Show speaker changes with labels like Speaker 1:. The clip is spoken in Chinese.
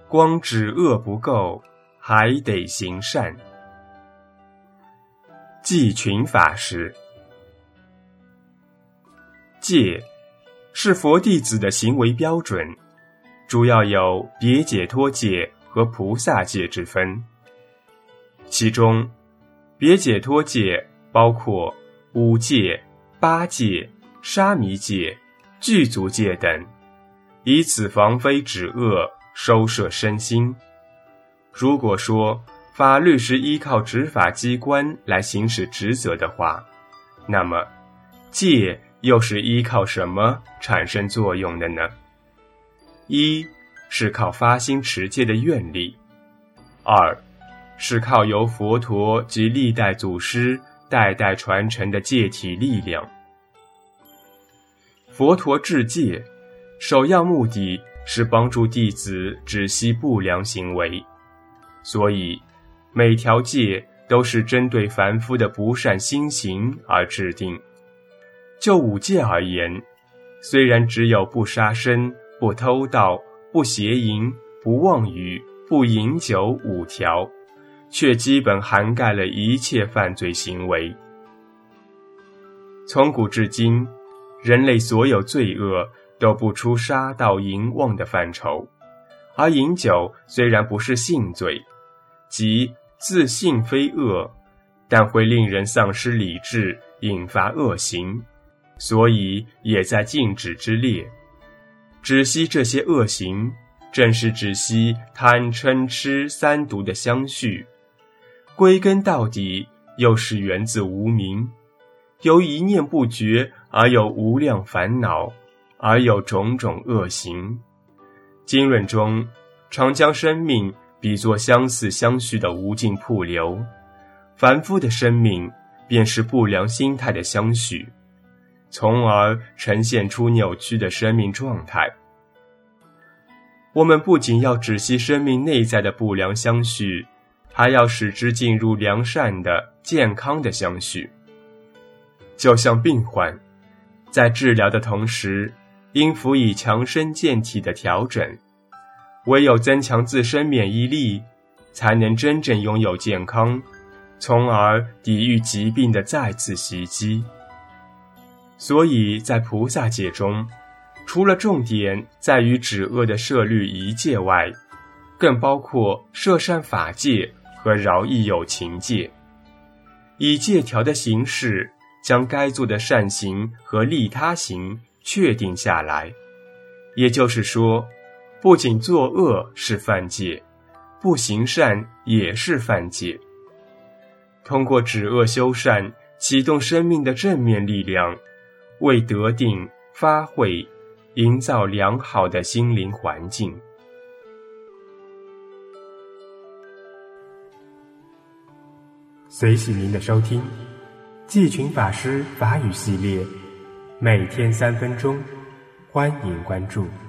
Speaker 1: 光止恶不够，还得行善。济群法师。戒是佛弟子的行为标准，主要有别解脱戒和菩萨戒之分。其中别解脱戒包括五戒、八戒、沙弥戒、具足戒等，以此防非止恶，收摄身心。如果说法律是依靠执法机关来行使职责的话，那么戒又是依靠什么产生作用的呢？一是靠发心持戒的愿力，二是靠由佛陀及历代祖师代代传承的戒体力量。佛陀制戒，首要目的是帮助弟子止息不良行为，所以每条戒都是针对凡夫的不善心行而制定。就五戒而言，虽然只有不杀生、不偷盗、不邪淫、不妄语、不饮酒5条，却基本涵盖了一切犯罪行为。从古至今，人类所有罪恶都不出杀盗淫妄的范畴，而饮酒虽然不是性罪，即自性非恶，但会令人丧失理智，引发恶行，所以也在禁止之列。止息这些恶行，正是止息贪嗔痴三毒的相续，归根到底又是源自无明，由一念不觉而有无量烦恼，而有种种恶行。经论中常将生命比作相似相续的无尽瀑流，凡夫的生命便是不良心态的相续，从而呈现出扭曲的生命状态。我们不仅要止息生命内在的不良相续，还要使之进入良善的健康的相续。就像病患在治疗的同时，应辅以强身健体的调整，唯有增强自身免疫力，才能真正拥有健康，从而抵御疾病的再次袭击。所以在菩萨戒中，除了重点在于止恶的摄律仪戒外，更包括摄善法戒和饶益有情戒，以戒条的形式将该做的善行和利他行确定下来。也就是说，不仅作恶是犯戒，不行善也是犯戒。通过止恶修善，启动生命的正面力量，为得定发慧营造良好的心灵环境。随喜您的收听，济群法师法语系列，每天3分钟，欢迎关注。